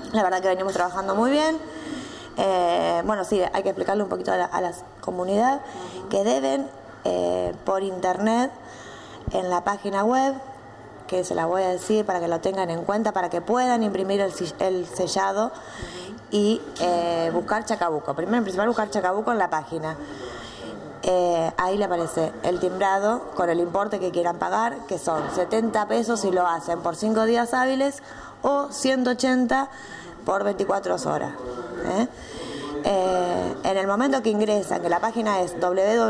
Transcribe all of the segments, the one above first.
La verdad que venimos trabajando muy bien. Bueno, sí, hay que explicarle un poquito a la comunidad que deben por internet en la página web, que se la voy a decir para que lo tengan en cuenta, para que puedan imprimir el sellado y buscar Chacabuco. Primero, en principal, buscar Chacabuco en la página. Ahí le aparece el timbrado con el importe que quieran pagar, que son 70 pesos si lo hacen por 5 días hábiles o 180 por 24 horas. En el momento que ingresan, que la página es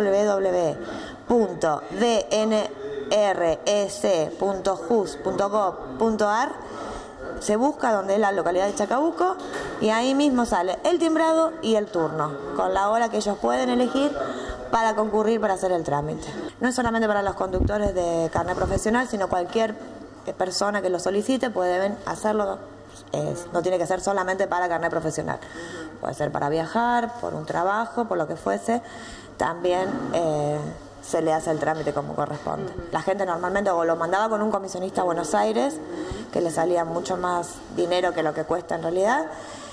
www.dnrs.jus.gov.ar, se busca donde es la localidad de Chacabuco y ahí mismo sale el timbrado y el turno, con la hora que ellos pueden elegir para concurrir para hacer el trámite. No es solamente para los conductores de carnet profesional, sino cualquier persona que lo solicite puede hacerlo. No tiene que ser solamente para carnet profesional, puede ser para viajar, por un trabajo, por lo que fuese. También se le hace el trámite como corresponde. La gente normalmente o lo mandaba con un comisionista a Buenos Aires, que le salía mucho más dinero que lo que cuesta en realidad,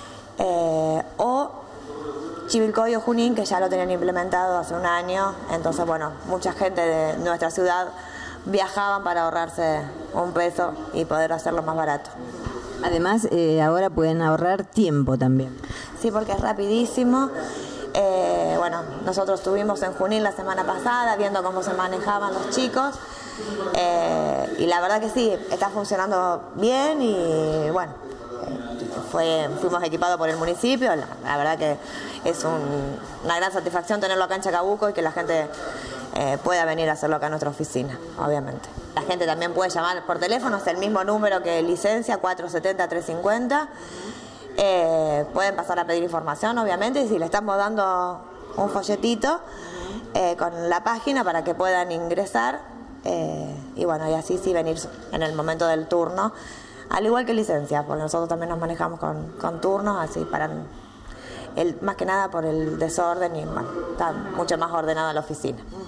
o Chivilcoy o Junín, que ya lo tenían implementado hace un año. Entonces, bueno, mucha gente de nuestra ciudad viajaban para ahorrarse un peso y poder hacerlo más barato. Además, ahora pueden ahorrar tiempo también. Sí, porque es rapidísimo. Bueno, nosotros estuvimos en Junín la semana pasada viendo cómo se manejaban los chicos y la verdad que sí, está funcionando bien y bueno, fuimos equipados por el municipio. La verdad que es una gran satisfacción tenerlo acá en Chacabuco y que la gente pueda venir a hacerlo acá en nuestra oficina, obviamente. La gente también puede llamar por teléfono, es el mismo número que licencia, 470-350. Pueden pasar a pedir información, obviamente, y si le estamos dando un folletito con la página para que puedan ingresar y bueno, y así sí venir en el momento del turno, al igual que licencia, porque nosotros también nos manejamos con turnos, así para más que nada por el desorden y bueno, está mucho más ordenada la oficina.